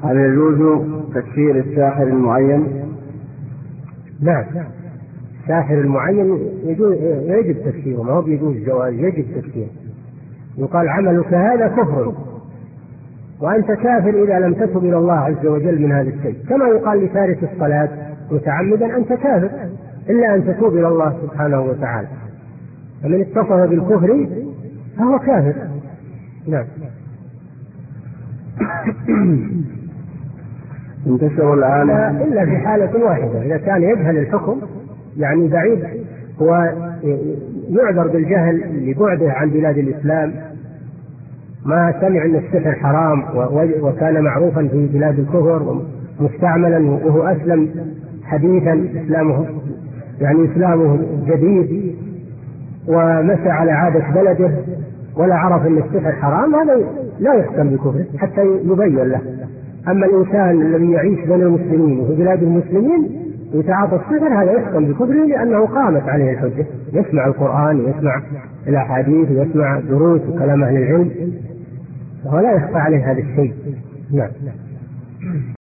هل يجوز تكفير الساحر المعين؟ نعم، الساحر المعين يجب تكفيره، ما هو بيجوز جواز، يجب تكفيره. يقال عملك هذا كفر وأنت كافر إذا لم تتب إلى الله عز وجل من هذا الشيء، كما يقال لتارك الصلاة متعمدا أنت كافر إلا أن تتوب إلى الله سبحانه وتعالى. فمن اتصف بالكفر فهو كافر. نعم. انتشر الآن إلا في حالة واحدة، إذا كان يجهل الحكم يعني بعيد، هو يعذر بالجهل لبعده عن بلاد الإسلام، ما سمع أن السحر حرام وكان معروفا في بلاد الكفر ومستعملا، وهو أسلم حديثا، إسلامه جديد، ومسى على عادة بلده ولا عرف أن السحر حرام، هذا لا يحكم بكفره حتى يبين له. أما الإنسان الذي يعيش بين المسلمين وفي بلاد المسلمين ويتعاطى السحر هذا يحكم بكفره، لأنه قامت عليه الحجة، يسمع القرآن، يسمع الأحاديث، يسمع دروس وكلام أهل العلم، ولا يخفى عليه هذا الشيء. نعم.